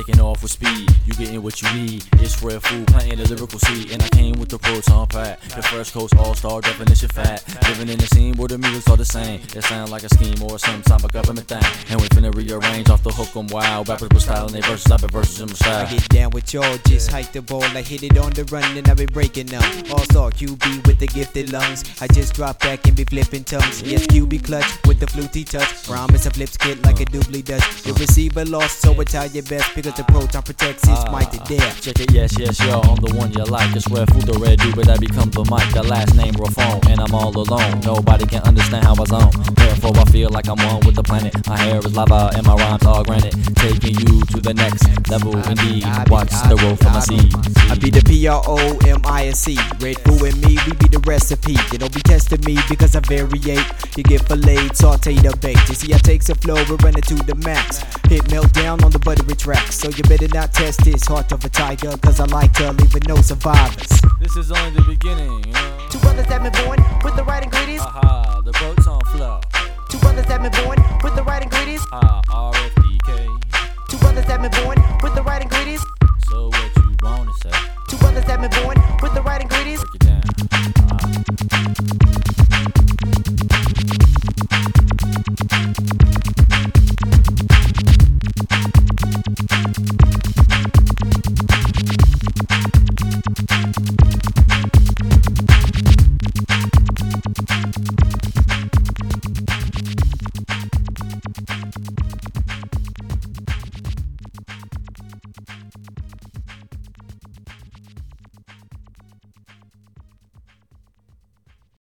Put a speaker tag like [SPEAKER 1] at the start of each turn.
[SPEAKER 1] taking off with speed. You getting what you need. It's Red Food, planting the lyrical seed. And I came with the proton pack. The First Coast all-star definition fat. Living in the scene where the music's all the same. It sound like a scheme or some type of government thing. And we finna rearrange off the hook 'em wild. Rappers with style and they verses, I been verses in my style.
[SPEAKER 2] I get down with y'all, just hike the ball. I hit it on the run and I been breaking them. All-star QB with the gifted lungs. I just drop back and be flipping tongues. Yes, QB clutch with the fluty touch. Promise a flip skit like a doobly does. The receiver lost, so I try your best because the proton protects his mic to death.
[SPEAKER 1] Check it, yes, yo, I'm the one you like. It's Red Food, the red dude, but I become the mic. The last name Raphone, and I'm all alone. Nobody can understand how I zone. Therefore, I feel like I'm one with the planet. My hair is lava and my rhymes are granite. Taking you to the next level, indeed. Watch the road for my seed.
[SPEAKER 2] I be the PROMISE. Red Food and me, we be the recipe. You don't be testing me because I variate. You get filleted, sauteed or baked. You see, I takes a flow and run it to the max. Hit meltdown on the buttery tracks. So you better not test this heart of a tiger, cause I like to leave with no survivors.
[SPEAKER 1] This is only the beginning,
[SPEAKER 2] To other